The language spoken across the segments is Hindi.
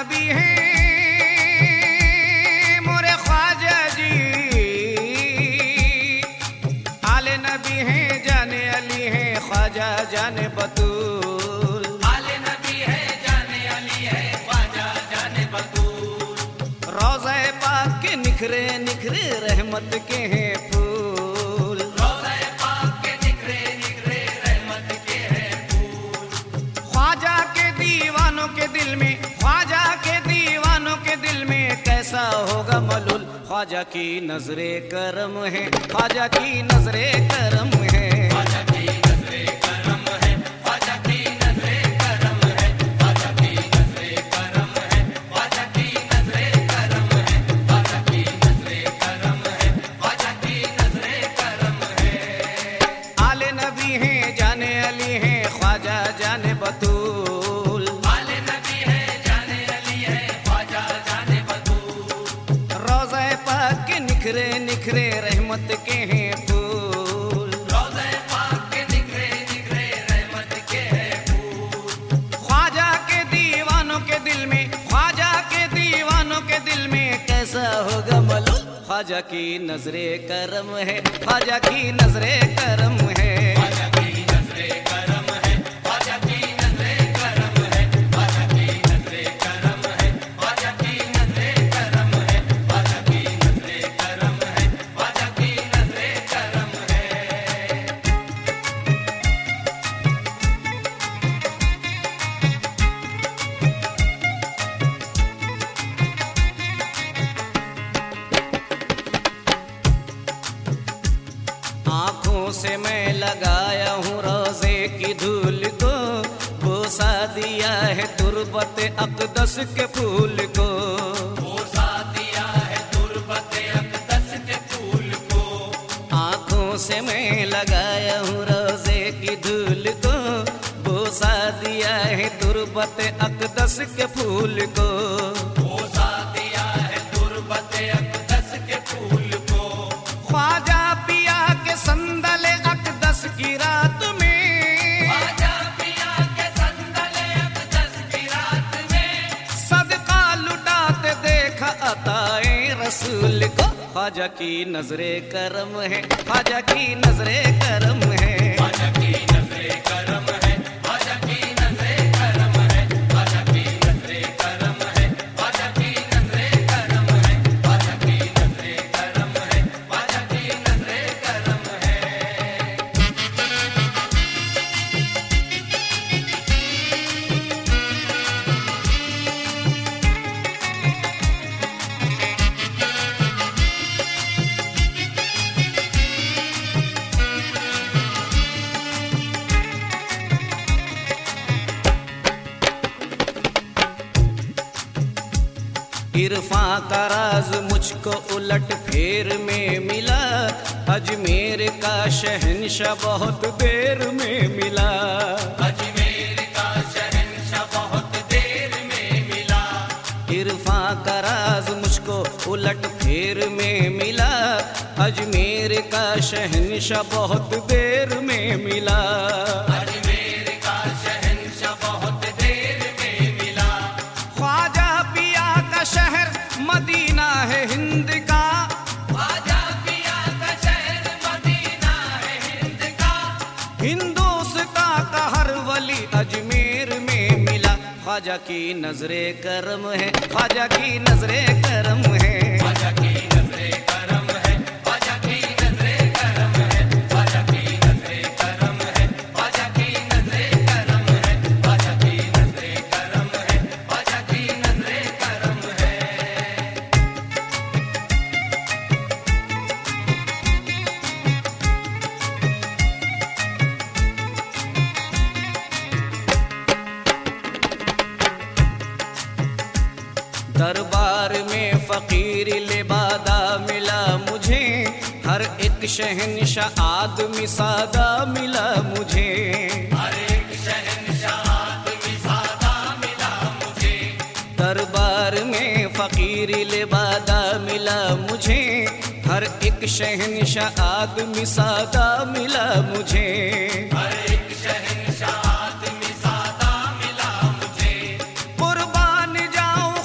नबी हैं मोरे ख्वाजा जी, आले नबी हैं जाने अली हैं ख्वाजा जाने बतूल। आले नबी है जाने अली है ख्वाजा जाने बतूल। रोज़े पाक के निखरे निखरे रहमत के हैं फूल। रोज़े पाक के निखरे निखरे रहमत के हैं फूल। ख्वाजा के दीवानों के दिल में, ख्वाजा के दीवानों के दिल में कैसा होगा मलूल। ख्वाजा की नजरे करम है, ख्वाजा की नजरे करम है। ख्वाजा की नजरे करम है, ख्वाजा की नजरे करम है, ख्वाजा की नजरे करम है, ख्वाजा की नजरे करम है, ख्वाजा की नजरे करम है, ख्वाजा की नजरे करम है। आले नबी हैं जाने अली हैं ख्वाजा जाने बतूल। आले नबी है जाने अली है ख्वाजा जाने बतूल। रोज़े पाक के निखरे निखरे रहमत के हैं फूल। रोज़े पाक के निखरे निखरे रहमत के हैं फूल। ख्वाजा के दीवानों के दिल में, ख्वाजा के दीवानों के दिल में कैसा होगा मलूल। ख्वाजा की नजरे करम है, ख्वाजा की नजरे करम है। ख्वाजा की नजरे करम है, ख्वाजा की नजरे करम है, ख्वाजा की नजरे करम है, ख्वाजा की नजरे करम है, ख्वाजा की नजरे करम है, ख्वाजा की नजरे करम है। आंखों से मैं लगाया हूँ रोज़े की धूल को, बोसा दिया है तुरबत अक़दस के फूल को। बोसा दिया है तुरबत अक़दस के फूल को। आंखों से मैं लगाया हूँ रोज़े की धूल को, बोसा दिया है तुरबत अक़दस के फूल को। बोसा दिया है तुरबत अक़दस के फूल को। ख्वाजा पिया के संदल अक़दस की रात में, ख्वाजा पिया के संदल अक़दस की रात में सदका लुटाते देखा अताए रसूल को। ख्वाजा की नजरे करम है, ख्वाजा की नजरे करम है। ख्वाजा की नजरे करम है, ख्वाजा की नजरे करम है, ख्वाजा की नजरे करम है, ख्वाजा की नजरे करम है, ख्वाजा की नजरे करम है, ख्वाजा की नजरे करम है। इरफा का राज मुझको उलट फेर में मिला, अजमेर का शहंशाह बहुत देर में मिला। अजमेर का शहंशाह बहुत देर में मिला। इरफा का राज मुझको उलट फेर में मिला, अजमेर का शहंशाह बहुत देर में मिला। अजमेर का शहंशाह बहुत देर में मिला। ख्वाजा पिया का शहर मदीना है हिंद का, ख्वाजा पिया का शहर मदीना है हिंद का। हिंदुस्तां का हर वली अजमेर में मिला। ख्वाजा की नजरे करम है, ख्वाजा की नजरे करम है। ख्वाजा की नजरे करम है, ख्वाजा की नजरे करम है, ख्वाजा की नजरे करम है, ख्वाजा की नजरे करम है, ख्वाजा की नजरे करम है, ख्वाजा की नजरे करम है। दरबार में फकीर लिबादा मिला मुझे, हर एक शहंशाह आदमी सादा मिला मुझे। हर एक शहंशाह आदमी सादा मिला मुझे। दरबार में फकीर लिबादा मिला मुझे, हर एक शहंशाह आदमी सादा मिला मुझे। हर एक शहंशाह आदमी सादा मिला मुझे। कुर्बान जाऊं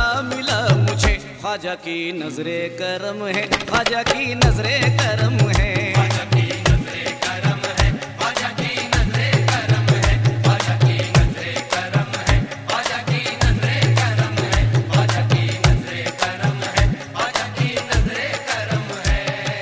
खुदा मिला मुझे। ख्वाजा की नजरे करम है, ख्वाजा की नजरे करम है। ख्वाजा की नजरे करम है, ख्वाजा की नजरे करम है, ख्वाजा की नजरे करम है, ख्वाजा की नजरे करम है, ख्वाजा की नजरे करम है, ख्वाजा की नजरे करम है।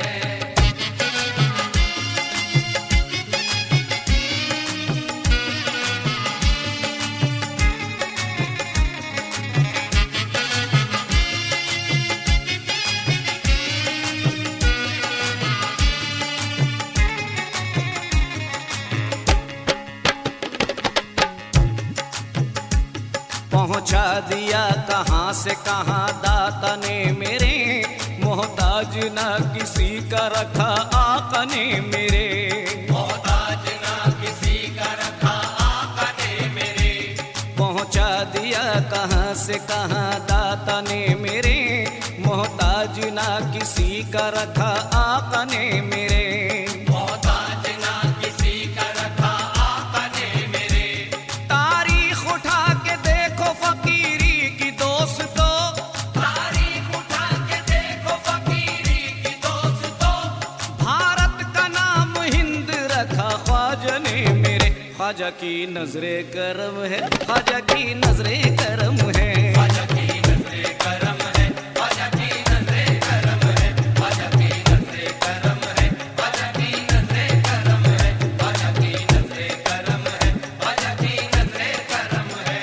पहुंचा दिया कहां से कहां दाता ने मेरे, मोहताज ना किसी का रखा आका ने मेरे। मोहताज ना किसी का रखा आका ने मेरे। पहुंचा दिया कहां से कहां दाता ने मेरे, मोहताज ना किसी का रखा आका ने मेरे। मोहताज ना किसी का रखा आका ने मेरे। तारीख उठा के देखो फकीरी की दोस्तों, तारीख उठा के देखो फकीरी की दोस्तों। भारत का नाम हिंद रखा ख्वाजा ने मेरे। ख्वाजा की नजरे करम है, ख्वाजा की नजरे करम है। ख्वाजा की नजरे करम है, ख्वाजा की नजरे करम है, ख्वाजा की नजरे करम है, ख्वाजा की नजरे करम है, ख्वाजा की नजरे करम है, ख्वाजा की नजरे करम है।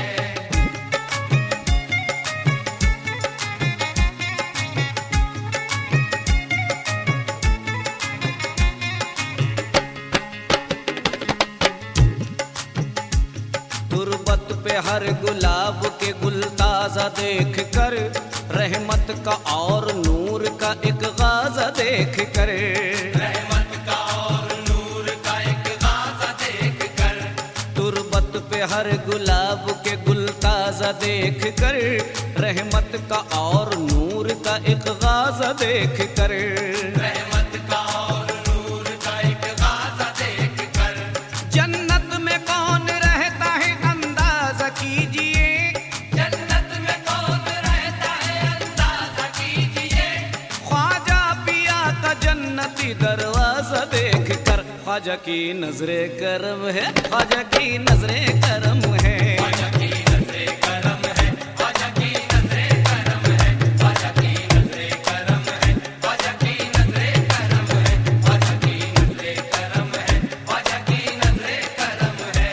तुरबत पे हर गुलाब के गुल ताजा देख कर, रहमत का और नूर का एक गाजा देख कर। रहमत का और नूर का एक गाजा देख कर। तुरबत पे हर गुलाब के गुल ताजा देख कर, रहमत का और नूर का एक गाजा देख कर। रहमत का और नूर का एक गाजा देख कर। जन्नत में कौन रहता है अंदाजा कीजिए, जन्नत में कौन रहता है अंदाजा कीजिए। ख्वाजा पिया का जन्नती दरवाजा देख कर। ख्वाजा की नजरे करम है, ख्वाजा की नजरे करम है। ख्वाजा की नजरे करम है, ख्वाजा की नजरे करम है, ख्वाजा की नजरे करम है, ख्वाजा की नजरे करम है, ख्वाजा की नजरे करम है, ख्वाजा की नजरे करम है।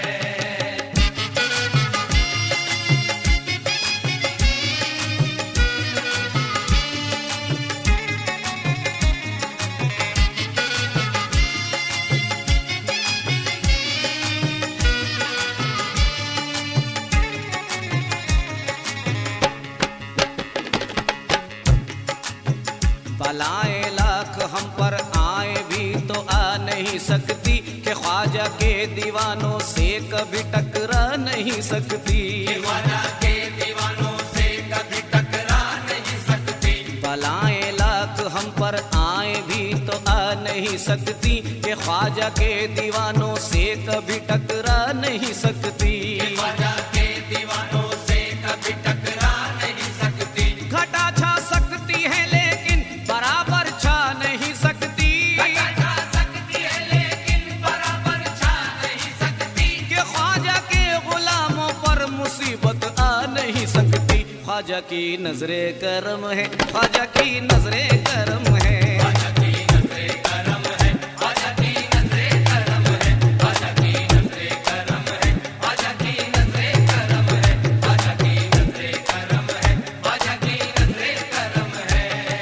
बलाएं लाख हम पर आए भी तो आ नहीं सकती, कि ख्वाजा के दीवानों से कभी टकरा नहीं सकती। ख्वाजा के दीवानों से कभी टकरा नहीं सकती। बलाएं लाख हम पर आए भी तो आ नहीं सकती, कि ख्वाजा के दीवानों से कभी टकरा नहीं सकती। ख्वाजा के दीवानों से कभी टकरा नहीं सकती। घटा छा सकती है लेकिन बराबर छा नहीं सकती, घटा जा सकती है लेकिन बराबर छा नहीं सकती। कि ख्वाजा के गुलामों पर मुसीबत आ नहीं सकती। ख्वाजा की नजरे करम है, ख्वाजा की नजरे करम है। ख्वाजा की नजरे करम है, ख्वाजा की नजरे करम है, ख्वाजा की नजरे करम है, ख्वाजा की नजरे करम है, ख्वाजा की नजरे करम है, ख्वाजा की नजरे करम है।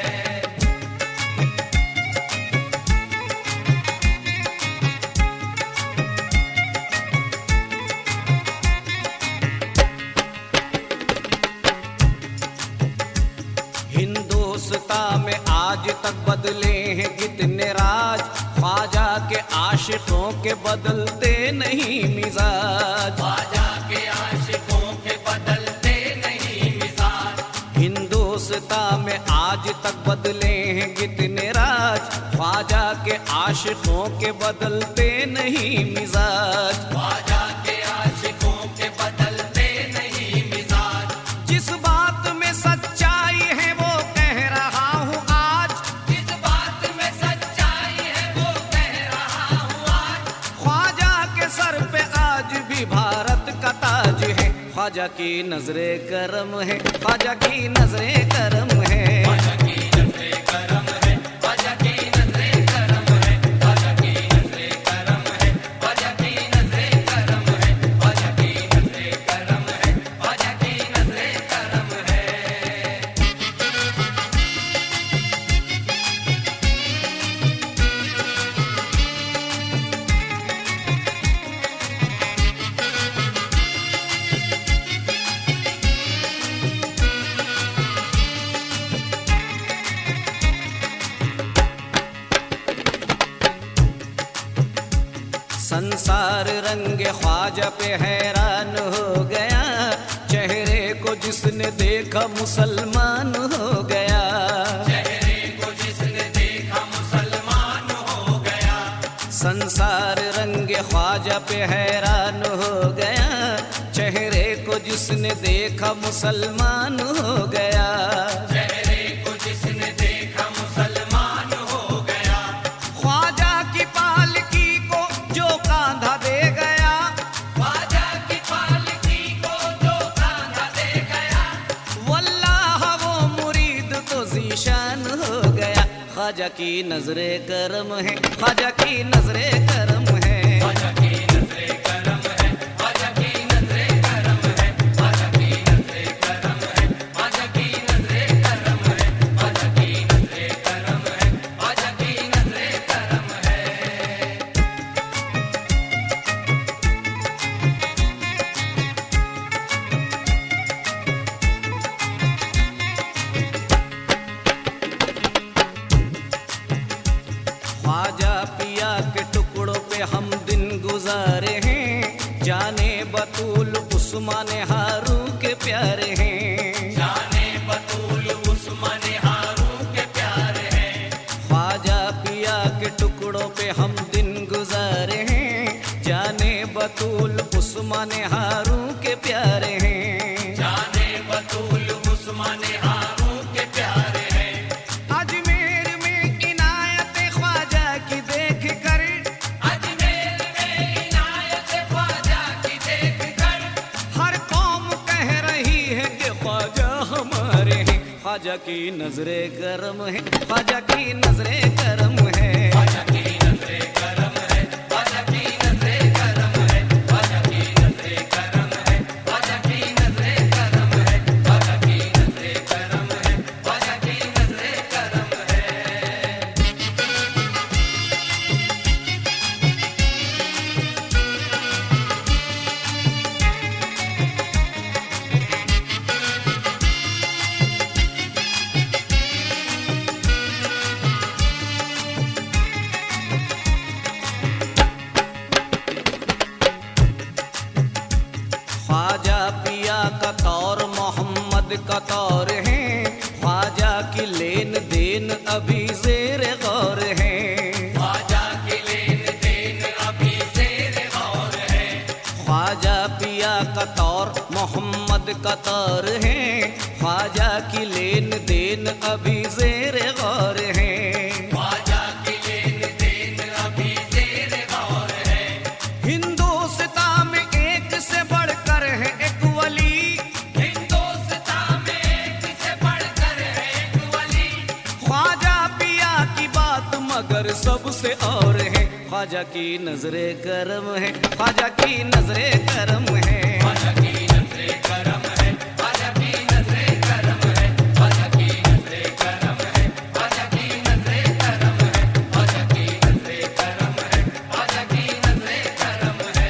हिंदुस्तान में आज तक बदले हैं कितने राज, ख्वाजा के आशिकों के बदलते नहीं मिजाज। ख्वाजा के आशिकों के बदलते नहीं मिजाज। हिंदुस्तान में आज तक बदले हैं कितने राज, ख्वाजा के आशिकों के बदलते नहीं मिजाज। ख्वाजा के आशिकों के बदलते नहीं मिजाज। जिस बात ख्वाजा की नजरे करम है, ख्वाजा की नजरे करम है। ख्वाजा की नजरे करम है, ख्वाजा की नजरे करम है, ख्वाजा की नजरे करम है, ख्वाजा की नजरे करम है, ख्वाजा की नजरे करम है, ख्वाजा की नजरे करम है। संसार रंगे ख्वाजा पे हैरान हो गया, चेहरे को जिसने देखा मुसलमान हो गया। चेहरे को जिसने देखा मुसलमान हो गया। संसार रंगे ख्वाजा पे हैरान हो गया, चेहरे को जिसने देखा मुसलमान हो गया। चेहरे को जिसने देखा मुसलमान हो गया। ख्वाजा की पालकी को जो कांधा दे गया, ख्वाजा की पालकी को जो कांधा दे गया। वल्लाह वो मुरीद तो जीशान हो गया। ख्वाजा की नजरे करम है, ख्वाजा की नजरे करम है। ख्वाजा की नजरे करम है, ख्वाजा की नजरे करम है, ख्वाजा की नजरे करम है, ख्वाजा की नजरे करम है, ख्वाजा की नजरे करम है, ख्वाजा की नजरे करम है। ख्वाजा पिया के टुकड़ों पे हम दिन गुजारे हैं, जाने बतूल उस्मान हारू के प्यारे हैं। जाने बतूल उस्मान हारू के प्यारे हैं। ख्वाजा पिया के टुकड़ों पे हम दिन गुजारे हैं, जाने बतूल उस्मान हारू के प्यारे हैं। जाने बतूल उस्मान हारू के प्यारे हैं। अजमेर में इनायत ख्वाजा की देख कर, अजमेर में इनायत ख्वाजा की देख कर हर कौम कह रही है कि ख्वाजा हमारे हैं। ख्वाजा की नजरे करम है, ख्वाजा की नजरे करम है। ख्वाजा की नजरे करम है, ख्वाजा की नजरे करम है, ख्वाजा की नजरे करम है, ख्वाजा की नजरे करम है, ख्वाजा की नजरे करम है, ख्वाजा की नजरे करम है। ख्वाजा पिया का तौर मोहम्मद का तौर है, ख्वाजा की लेन देन अभी जेर गौर है। ख्वाजा की लेन देन अभी ज़ेर गौर है। ख्वाजा पिया का तौर मोहम्मद का तौर है, ख्वाजा की लेन देन अभी जेर गौर है। ख्वाजा की लेन देन अभी ज़ेर गौर है। हिंदुस्तान में एक से बढ़कर है एक वली, हिंदुस्तान में एक से बढ़कर है एक वली। ख्वाजा पिया की बात मगर सबसे और है। ख्वाजा की नजरे करम है, ख्वाजा की नजरे करम है। ख्वाजा की नजरे करम है, ख्वाजा की नजरे करम है, ख्वाजा की नजरे करम है, ख्वाजा की नजरे करम है, ख्वाजा की नजरे करम है, ख्वाजा की नजरे करम है।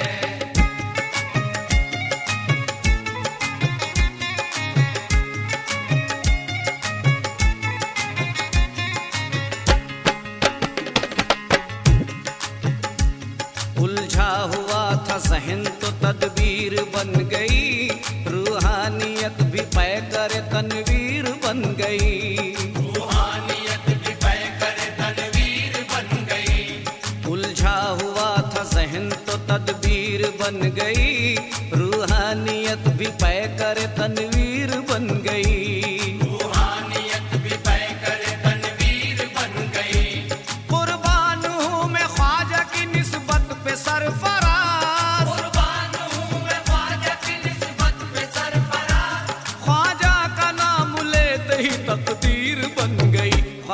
उलझा हुआ था जहन तो तदबीर बन गई, रूहानियत भी पै कर तनवीर बन गई। रूहानियत भी पैकर तनवीर बन गई। उलझा हुआ था जहन तो तदबीर बन गई, रूहानियत भी पै कर तनवीर बन गई। रूहानियत भी पैकर तनवीर बन गई। कुर्बान हूँ मैं ख्वाजा की निस्बत पे सरफराज, कुर्बान हूँ मैं ख्वाजा की निस्बत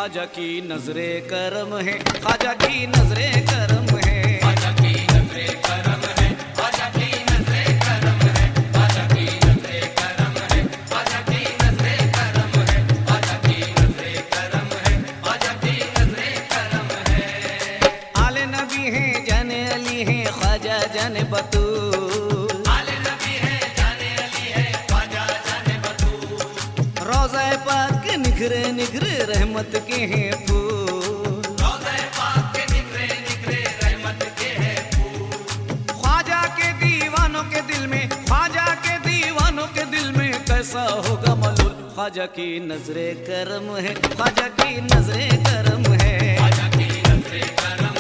ख्वाजा की नजरे करम है, ख्वाजा की नजरे करम है। ख्वाजा की नजरे करम है, ख्वाजा की नजरे करम है, ख्वाजा की नजरे करम है, ख्वाजा की नजरे करम है, ख्वाजा की नजरे करम है, ख्वाजा की नजरे करम है। आले नबी हैं जाने अली हैं ख्वाजा जाने बतूल, आले नबी है जाने अली है ख्वाजा जाने बतूल। रोज़ा पाक के निखरे निखरे रहमत के हैं फूल, रोज़े पाक के निखरे निखरे रहमत के हैं फूल। ख्वाजा के दीवानों के दिल में, ख्वाजा के दीवानों के दिल में कैसा होगा मलूल। ख्वाजा की नजरे करम है, ख्वाजा की नजरे करम है। ख्वाजा की नजरे करम